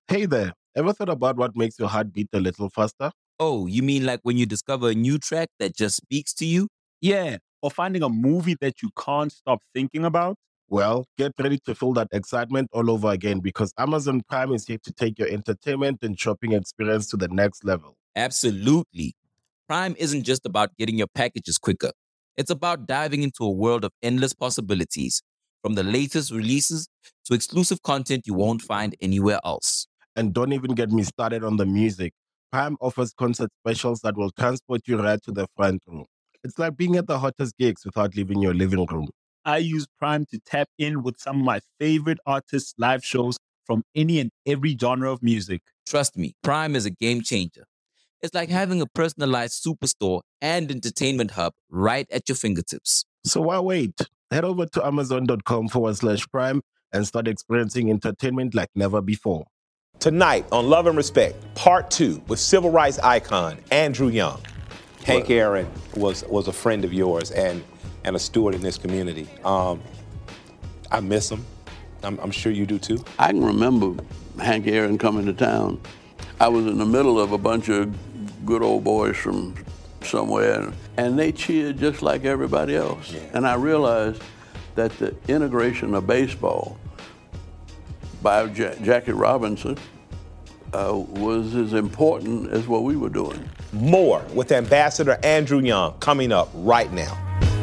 Hey there, ever thought about what makes your heart beat a little faster? Oh, you mean like when you discover a new track that just speaks to you? Yeah, or finding a movie that you can't stop thinking about. Well, get ready to feel that excitement all over again because Amazon Prime is here to take your entertainment and shopping experience to the next level. Absolutely. Prime isn't just about getting your packages quicker. It's about diving into a world of endless possibilities, from the latest releases to exclusive content you won't find anywhere else. And don't even get me started on the music. Prime offers concert specials that will transport you right to the front row. It's like being at the hottest gigs without leaving your living room. I use Prime to tap in with some of my favorite artists' live shows from any and every genre of music. Trust me, Prime is a game changer. It's like having a personalized superstore and entertainment hub right at your fingertips. So why wait? Head over to amazon.com/prime and start experiencing entertainment like never before. Tonight on Love and Respect, Part 2 with civil rights icon Andrew Young. Hank Aaron was a friend of yours and a steward in this community. I miss him. I'm sure you do too. I can remember Hank Aaron coming to town. I was in the middle of a bunch of good old boys from somewhere, and they cheered just like everybody else. Yeah. And I realized that the integration of baseball by Jackie Robinson was as important as what we were doing. More with Ambassador Andrew Young coming up right now.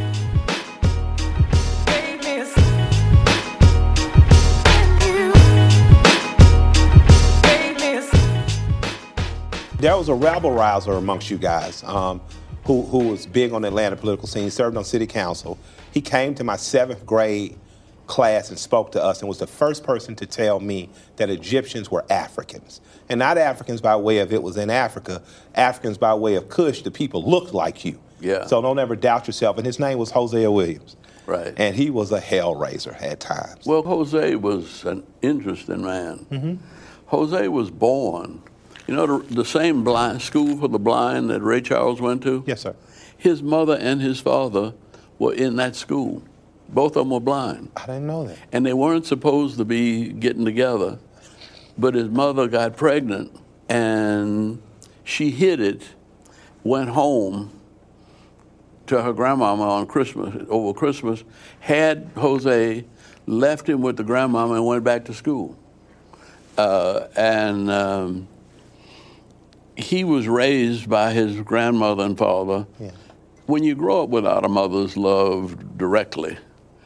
There was a rabble-rouser amongst you guys who was big on the Atlanta political scene, served on city council. He came to my 7th grade class and spoke to us and was the first person to tell me that Egyptians were Africans. And not Africans by way of it was in Africa, Africans by way of Kush, the people looked like you. Yeah. So don't ever doubt yourself. And his name was Hosea Williams. Right. And he was a hellraiser at times. Well, Jose was an interesting man. Mm-hmm. Jose was born, you know, the same school for the blind that Ray Charles went to? Yes, sir. His mother and his father were in that school. Both of them were blind. I didn't know that. And they weren't supposed to be getting together, but his mother got pregnant and she hid it, went home to her grandmama on Christmas, over Christmas, had Jose, left him with the grandmama and went back to school. He was raised by his grandmother and father. Yeah. When you grow up without a mother's love directly,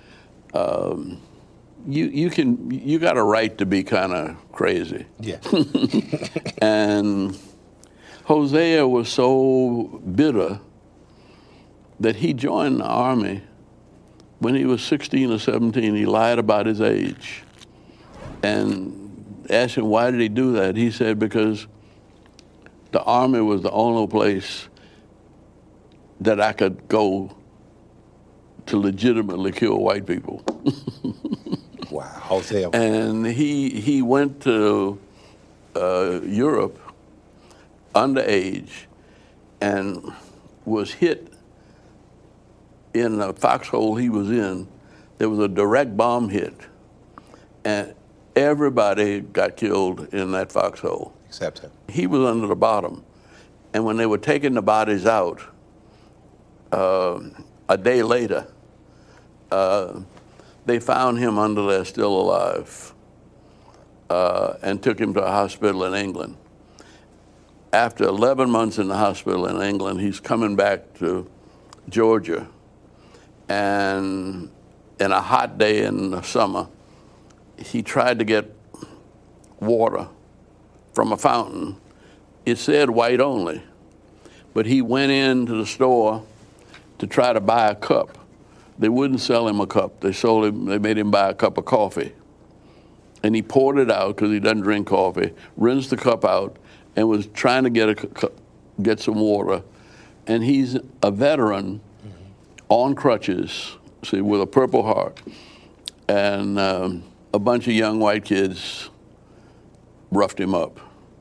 you got a right to be kind of crazy. Yeah. And Hosea was so bitter that he joined the army when he was 16 or 17. He lied about his age. And asked him, why did he do that? He said, because the army was the only place that I could go to legitimately kill white people. Wow, Hosea. And he went to Europe underage and was hit in the foxhole he was in. There was a direct bomb hit, and everybody got killed in that foxhole. Except him. He was under the bottom. And when they were taking the bodies out, a day later, they found him under there still alive and took him to a hospital in England. After 11 months in the hospital in England, he's coming back to Georgia. And in a hot day in the summer, he tried to get water from a fountain. It said white only, but he went into the store to try to buy a cup. They wouldn't sell him a cup. They made him buy a cup of coffee. And he poured it out because he doesn't drink coffee, rinsed the cup out, and was trying to get some water. And he's a veteran on crutches, see, with a Purple Heart. And a bunch of young white kids roughed him up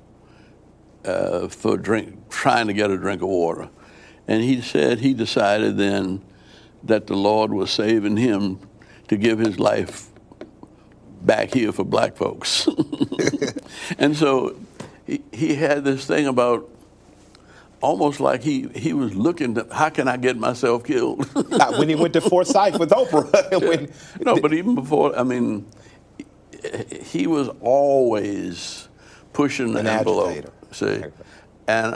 for trying to get a drink of water. And he said he decided then that the Lord was saving him to give his life back here for black folks. And so he had this thing about almost like he was looking to, how can I get myself killed? When he went to Forsyth with Oprah. No, but even before, I mean, he was always pushing the envelope. Agitator. See, and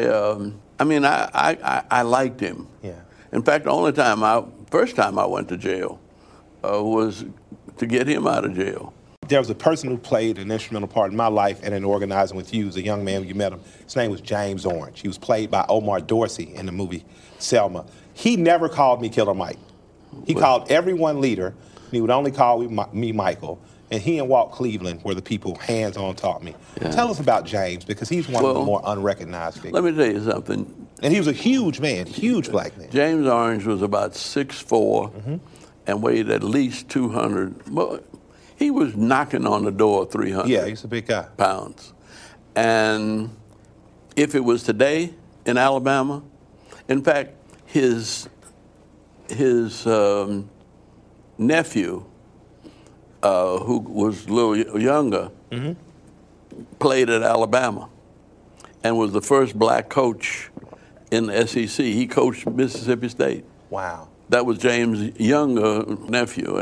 I liked him. Yeah. In fact, the first time I went to jail was to get him out of jail. There was a person who played an instrumental part in my life and in organizing with you as a young man when you met him. His name was James Orange. He was played by Omar Dorsey in the movie Selma. He never called me Killer Mike. He called everyone leader, and he would only call me Michael. And he and Walt Cleveland were the people hands-on taught me. Yeah. Tell us about James, because he's one of the more unrecognized figures. Let me tell you something. And he was a huge man, huge black man. James Orange was about 6'4", and weighed at least 200. Well, he was knocking on the door of 300. Yeah, he's a big guy. Pounds. And if it was today in Alabama, in fact, his nephew, who was a little younger, played at Alabama and was the first black coach in the SEC. He coached Mississippi State. Wow. That was James' younger nephew.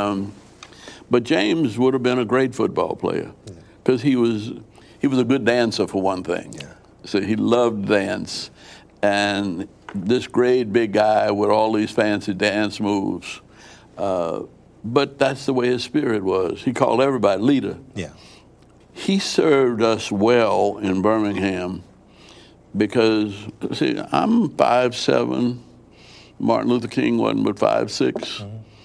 But James would have been a great football player because he was a good dancer, for one thing. Yeah. So he loved dance. And this great big guy with all these fancy dance moves. But that's the way his spirit was. He called everybody leader. Yeah. He served us well in Birmingham because, see, I'm 5'7". Martin Luther King wasn't but 5'6".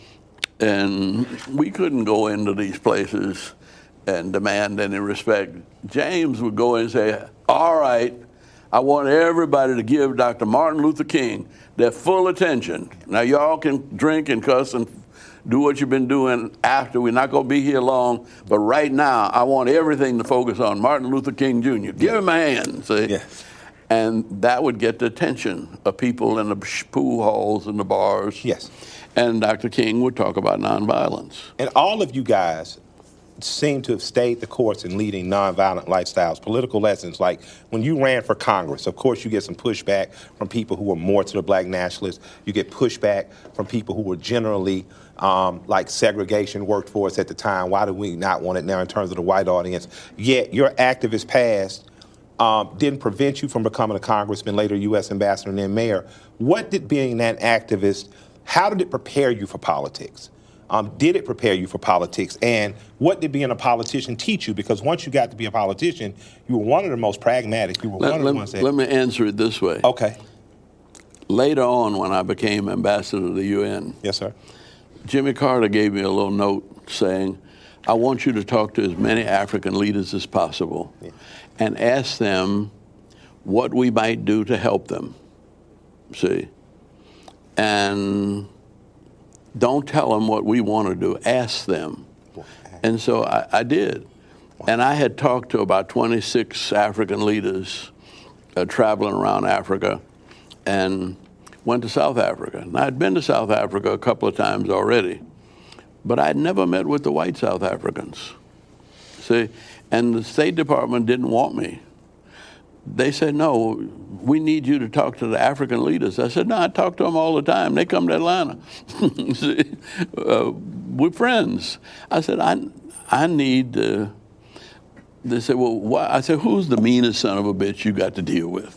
And we couldn't go into these places and demand any respect. James would go in and say, all right, I want everybody to give Dr. Martin Luther King their full attention. Now, y'all can drink and cuss and do what you've been doing after. We're not going to be here long. But right now, I want everything to focus on Martin Luther King Jr. Give him a hand, see? Yes. And that would get the attention of people in the pool halls and the bars. Yes. And Dr. King would talk about nonviolence. And all of you guys seem to have stayed the course in leading nonviolent lifestyles, political lessons. Like when you ran for Congress, of course you get some pushback from people who were more to the black nationalists. You get pushback from people who were generally like segregation worked for us at the time. Why do we not want it now in terms of the white audience? Yet your activist past didn't prevent you from becoming a congressman, later U.S. ambassador, and then mayor. What did being that activist, how did it prepare you for politics? Did it prepare you for politics? And what did being a politician teach you? Because once you got to be a politician, you were one of the most pragmatic. You were one of the ones that... Let me answer it this way. Okay. Later on, when I became ambassador to the UN, yes, sir, Jimmy Carter gave me a little note saying, I want you to talk to as many African leaders as possible and ask them what we might do to help them. See? And don't tell them what we want to do. Ask them. And so I did. And I had talked to about 26 African leaders traveling around Africa and went to South Africa. And I'd been to South Africa a couple of times already, but I'd never met with the white South Africans. See? And the State Department didn't want me. They said, no, we need you to talk to the African leaders. I said, no, I talk to them all the time. They come to Atlanta. See, we're friends. I said, I need to. They said, well, why? I said, who's the meanest son of a bitch you got to deal with?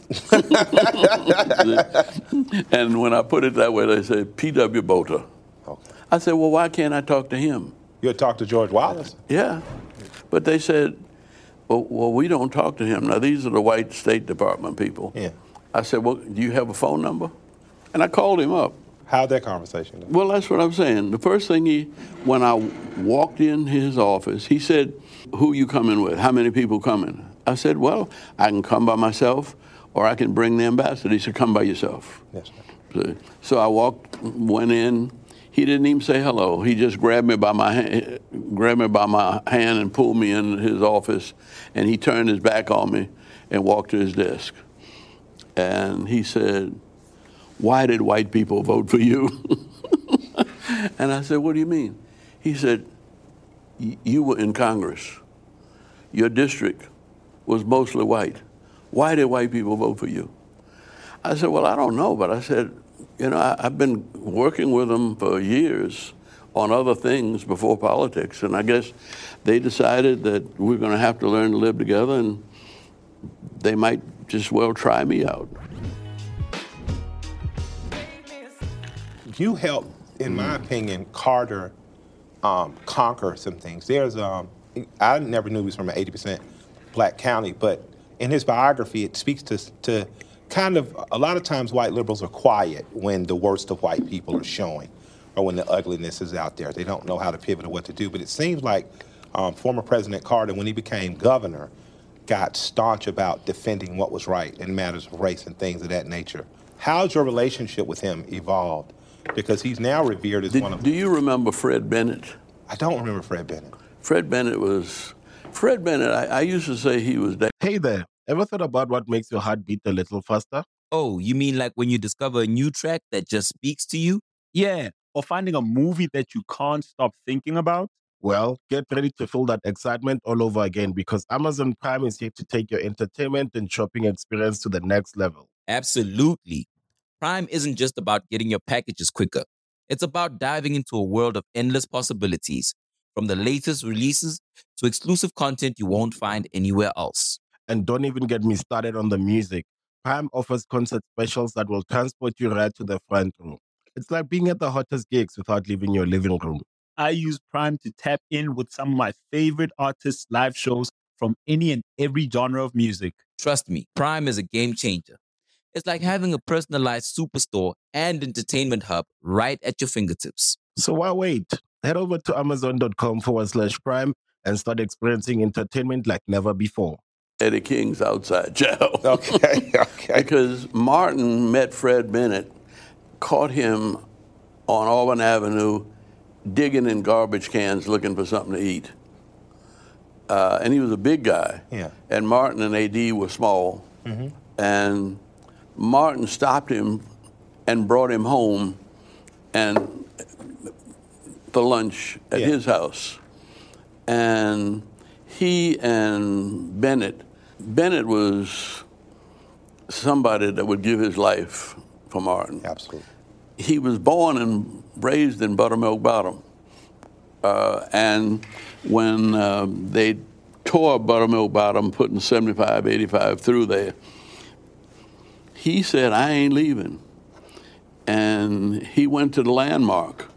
And when I put it that way, they said, P.W. Botha. Okay. I said, well, why can't I talk to him? You had talked to George Wallace? Yeah. But they said, well, we don't talk to him. Now, these are the white State Department people. Yeah. I said, well, do you have a phone number? And I called him up. How'd that conversation go? Well, that's what I'm saying. The first thing when I walked in his office, he said, who you coming with? How many people coming? I said, well, I can come by myself or I can bring the ambassador. He said, come by yourself. Yes, sir. So I went in. He didn't even say hello. He just grabbed me by my hand and pulled me in his office, and he turned his back on me and walked to his desk. And he said, why did white people vote for you? And I said, what do you mean? He said, you were in Congress. Your district was mostly white. Why did white people vote for you? I said, well, I don't know, but I said, I've been working with them for years on other things before politics, and I guess they decided that we're going to have to learn to live together, and they might just well try me out. You helped, in my opinion, Carter conquer some things. I never knew he was from an 80% black county, but in his biography, it speaks to kind of, a lot of times white liberals are quiet when the worst of white people are showing or when the ugliness is out there. They don't know how to pivot or what to do, but it seems like former President Carter, when he became governor, got staunch about defending what was right in matters of race and things of that nature. How's your relationship with him evolved? Because he's now revered as one of... Do you remember Fred Bennett? I don't remember Fred Bennett. Fred Bennett, I used to say he was... Hey there, ever thought about what makes your heart beat a little faster? Oh, you mean like when you discover a new track that just speaks to you? Yeah, or finding a movie that you can't stop thinking about. Well, get ready to feel that excitement all over again because Amazon Prime is here to take your entertainment and shopping experience to the next level. Absolutely. Prime isn't just about getting your packages quicker. It's about diving into a world of endless possibilities, from the latest releases to exclusive content you won't find anywhere else. And don't even get me started on the music. Prime offers concert specials that will transport you right to the front row. It's like being at the hottest gigs without leaving your living room. I use Prime to tap in with some of my favorite artists' live shows from any and every genre of music. Trust me, Prime is a game changer. It's like having a personalized superstore and entertainment hub right at your fingertips. So why wait? Head over to amazon.com/Prime and start experiencing entertainment like never before. Eddie King's outside jail. Okay. Because Martin met Fred Bennett, caught him on Auburn Avenue digging in garbage cans looking for something to eat. And he was a big guy. Yeah. And Martin and AD were small. Mm-hmm. And Martin stopped him and brought him home and for lunch at his house. And he and Bennett was somebody that would give his life for Martin. Absolutely. He was born and raised in Buttermilk Bottom. And when they tore Buttermilk Bottom, putting 75, 85 through there, he said, I ain't leaving. And he went to the Landmark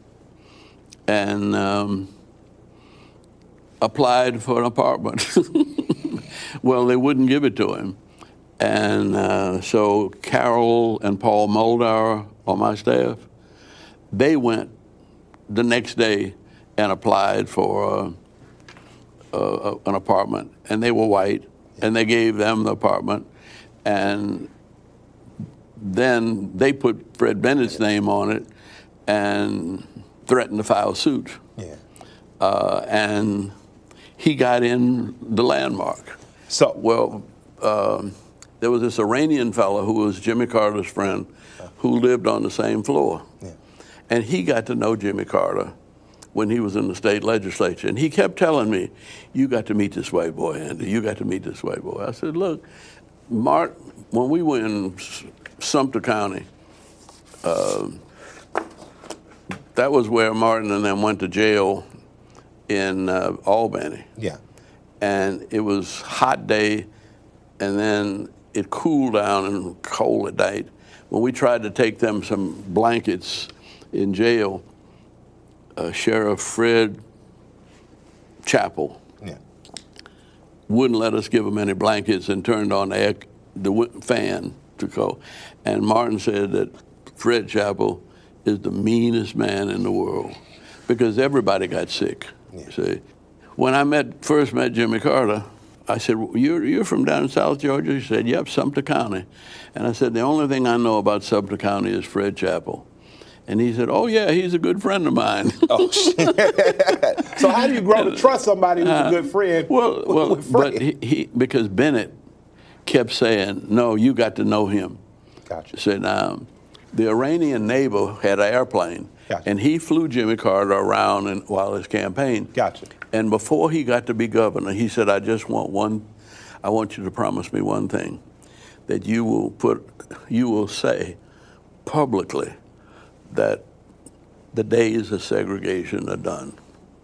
and applied for an apartment. Well, they wouldn't give it to him. And so Carol and Paul Muldaur on my staff, they went the next day and applied for an apartment. And they were white, and they gave them the apartment. And then they put Fred Bennett's name on it and threatened to file suit. Yeah. And he got in the Landmark. So, well, there was this Iranian fellow who was Jimmy Carter's friend who lived on the same floor. Yeah. And he got to know Jimmy Carter when he was in the state legislature. And he kept telling me, you got to meet this white boy, Andy. You got to meet this white boy. I said, look, Mark, when we were in Sumter County, that was where Martin and them went to jail in Albany. Yeah. And it was hot day, and then it cooled down and cold at night. When we tried to take them some blankets in jail, Sheriff Fred Chappell wouldn't let us give them any blankets and turned on the fan to go. And Martin said that Fred Chappell is the meanest man in the world because everybody got sick. Yeah. See, when I first met Jimmy Carter, I said, you're from down in South Georgia? He said, yep, Sumter County. And I said, the only thing I know about Sumter County is Fred Chappell. And he said, oh, yeah, he's a good friend of mine. Oh, shit. So how do you grow to trust somebody who's a good friend? Well, but because Bennett kept saying, no, you got to know him. Gotcha. Said, the Iranian neighbor had an airplane, and he flew Jimmy Carter around while his campaign. Gotcha. And before he got to be governor, he said, I want you to promise me one thing, that you will say publicly that the days of segregation are done.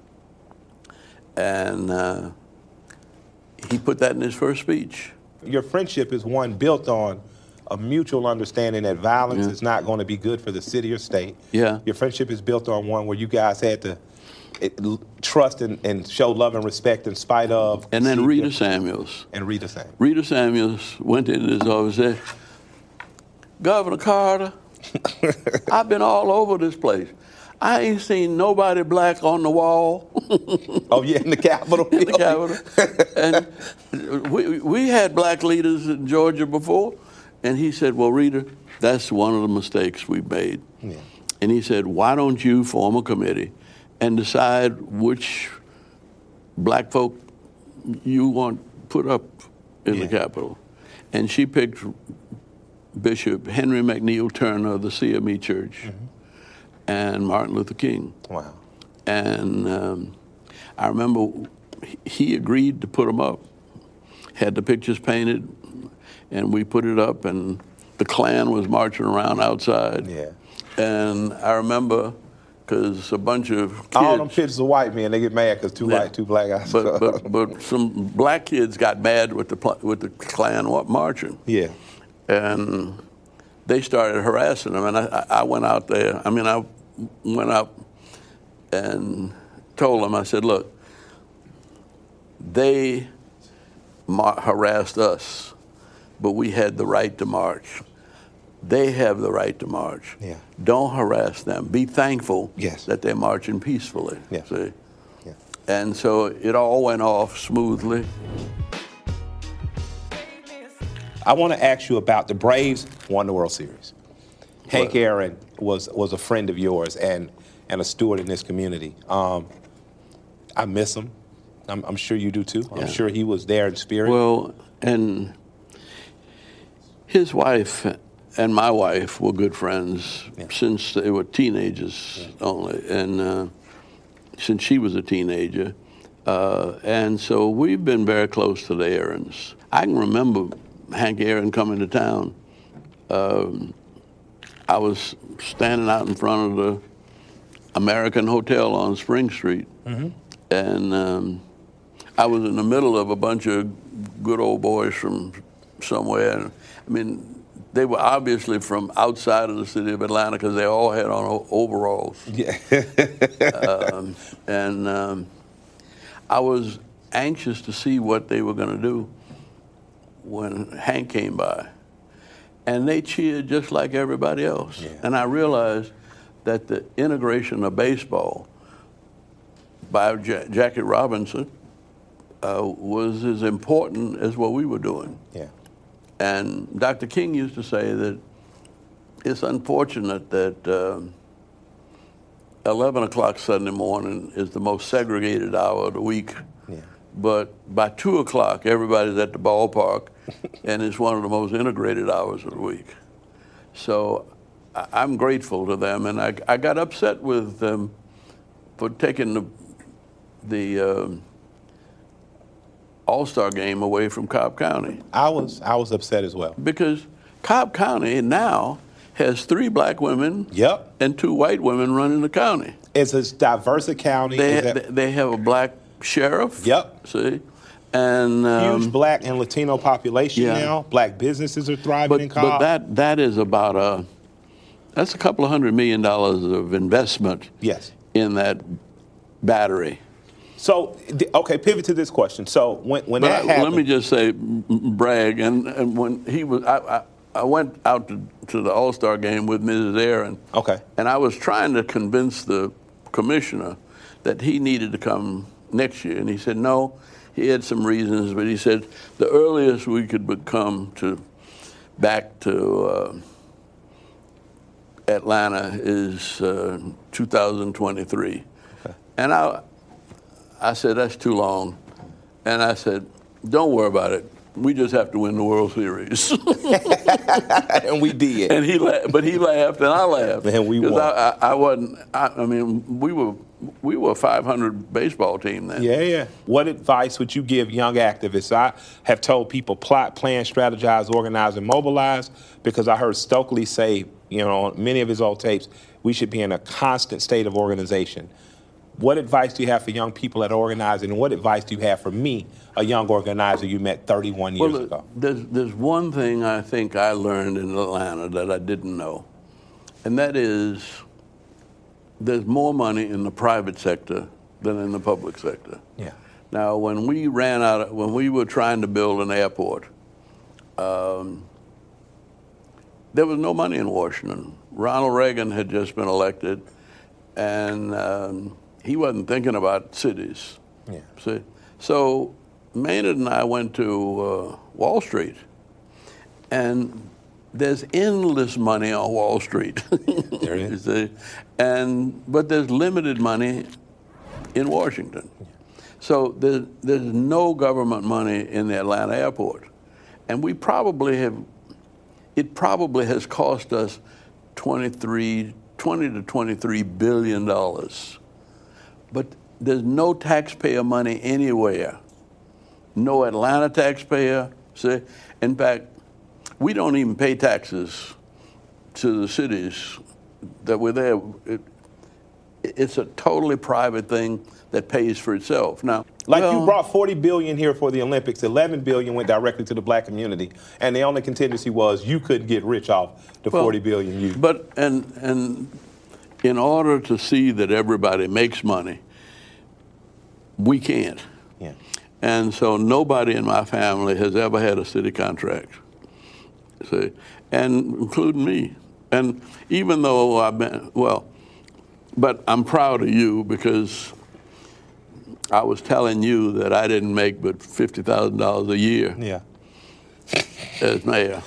And he put that in his first speech. Your friendship is one built on a mutual understanding that violence is not going to be good for the city or state. Yeah. Your friendship is built on one where you guys had to trust and show love and respect in spite of. And then Rita Samuels. And Rita Samuels. Rita Samuels went into his office and said, Governor Carter, I've been all over this place. I ain't seen nobody black on the wall. Oh, yeah, in the Capitol. In the Capitol. And we had black leaders in Georgia before. And he said, well, Rita, that's one of the mistakes we've made. Yeah. And he said, why don't you form a committee and decide which black folk you want put up in the Capitol? And she picked Bishop Henry McNeil Turner of the CME Church and Martin Luther King. Wow. And I remember he agreed to put them up, had the pictures painted, and we put it up, and the Klan was marching around outside. Yeah. And I remember, because a bunch of kids... All them pictures of white men, they get mad because two white, two black guys. But some black kids got mad with the Klan marching. Yeah. And they started harassing them, and I went out there. I mean, I went up and told them, I said, look, they harassed us, but we had the right to march. They have the right to march. Yeah. Don't harass them. Be thankful that they're marching peacefully. Yeah. See? Yeah. And so it all went off smoothly. I want to ask you about the Braves won the World Series. Hank Aaron was a friend of yours and a steward in this community. I miss him. I'm sure you do too. I'm sure he was there in spirit. Well, and his wife and my wife were good friends since they were teenagers only, and since she was a teenager. And so we've been very close to the Aarons. I can remember Hank Aaron coming to town. I was standing out in front of the American Hotel on Spring Street, and I was in the middle of a bunch of good old boys from somewhere. I mean, they were obviously from outside of the city of Atlanta because they all had on overalls. Yeah. I was anxious to see what they were going to do when Hank came by. And they cheered just like everybody else. Yeah. And I realized that the integration of baseball by Jackie Robinson was as important as what we were doing. Yeah. And Dr. King used to say that it's unfortunate that 11 o'clock Sunday morning is the most segregated hour of the week. Yeah. But by 2 o'clock, everybody's at the ballpark, and it's one of the most integrated hours of the week. So I'm grateful to them, and I got upset with them for taking the All-Star game away from Cobb County. I was upset as well. Because Cobb County now has 3 black women and 2 white women running the county. It's as diverse a county. They have a black sheriff. See? And huge black and Latino population now. Black businesses are thriving in Cobb. But that is about that's a couple of $100 million of investment in that battery. So, okay, pivot to this question. So when that happened, let me just say, brag. And when he was, I went out to the All-Star game with Mrs. Aaron. Okay. And I was trying to convince the commissioner that he needed to come next year, and he said no. He had some reasons, but he said the earliest we could come back to Atlanta is 2023. Okay. And I said, that's too long. And I said, don't worry about it. We just have to win the World Series. And we did. And he laughed and I laughed. And we won. I mean, we were we were a 500 baseball team then. Yeah. What advice would you give young activists? I have told people plot, plan, strategize, organize, and mobilize, because I heard Stokely say, on many of his old tapes, we should be in a constant state of organization. What advice do you have for young people that are organizing, and what advice do you have for me, a young organizer you met 31 years ago? There's one thing I think I learned in Atlanta that I didn't know, and that is there's more money in the private sector than in the public sector. Yeah. Now, when we were trying to build an airport, there was no money in Washington. Ronald Reagan had just been elected, and he wasn't thinking about cities. Yeah. See? So Maynard and I went to Wall Street, and there's endless money on Wall Street. There it is. You see? But there's limited money in Washington. So there's no government money in the Atlanta airport. And it probably has cost us $20 to $23 billion. But there's no taxpayer money anywhere. No Atlanta taxpayer. See? In fact, we don't even pay taxes to the cities that we're there. It's a totally private thing that pays for itself. Now, you brought $40 billion here for the Olympics. $11 billion went directly to the black community, and the only contingency was you couldn't get rich off the $40 billion you. But and in order to see that everybody makes money, we can't. Yeah. And so nobody in my family has ever had a city contract. See, and including me. And even though but I'm proud of you, because I was telling you that I didn't make but $50,000 a year. Yeah. As mayor.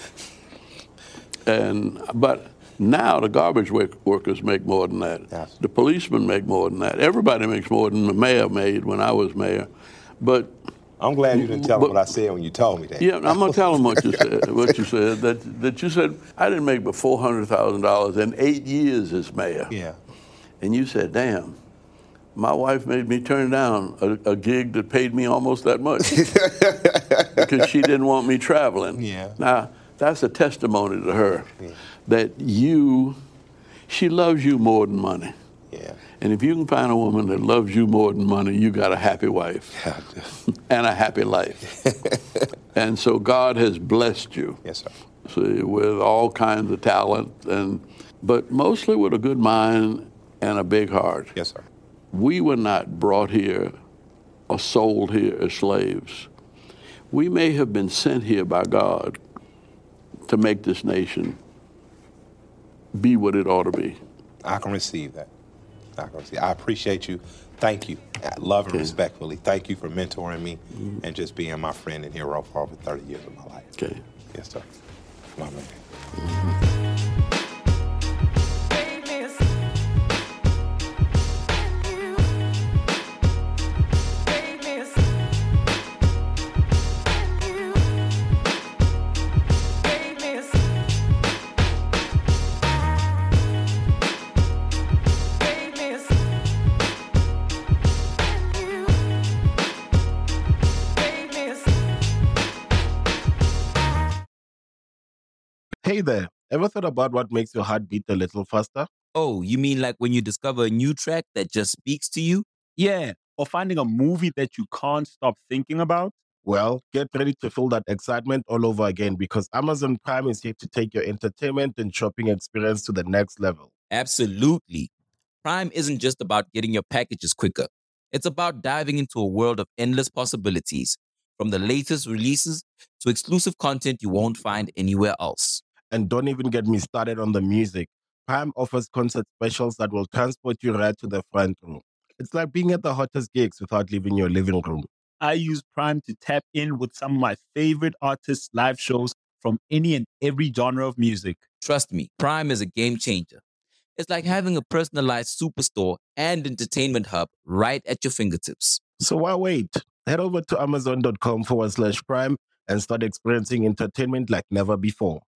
But now the garbage workers make more than that. Yes. The policemen make more than that. Everybody makes more than the mayor made when I was mayor. But I'm glad you didn't tell them what I said when you told me that. Yeah, I'm gonna tell them what you said. What you said, that you said I didn't make but $400,000 in 8 years as mayor. Yeah. And you said, "Damn, my wife made me turn down a gig that paid me almost that much because she didn't want me traveling." Yeah. Now that's a testimony to her that she loves you more than money. Yeah. And if you can find a woman that loves you more than money, you got a happy wife and a happy life. And so God has blessed you. Yes, sir. See, with all kinds of talent, but mostly with a good mind and a big heart. Yes, sir. We were not brought here or sold here as slaves. We may have been sent here by God to make this nation be what it ought to be. I can receive that. I appreciate you. Thank you. I love and respectfully. Thank you for mentoring me and just being my friend and hero for over 30 years of my life. Okay. Yes, sir. My man. Hey there, ever thought about what makes your heart beat a little faster? Oh, you mean like when you discover a new track that just speaks to you? Yeah, or finding a movie that you can't stop thinking about. Well, get ready to feel that excitement all over again, because Amazon Prime is here to take your entertainment and shopping experience to the next level. Absolutely. Prime isn't just about getting your packages quicker. It's about diving into a world of endless possibilities, from the latest releases to exclusive content you won't find anywhere else. And don't even get me started on the music. Prime offers concert specials that will transport you right to the front row. It's like being at the hottest gigs without leaving your living room. I use Prime to tap in with some of my favorite artists' live shows from any and every genre of music. Trust me, Prime is a game changer. It's like having a personalized superstore and entertainment hub right at your fingertips. So why wait? Head over to amazon.com/Prime and start experiencing entertainment like never before.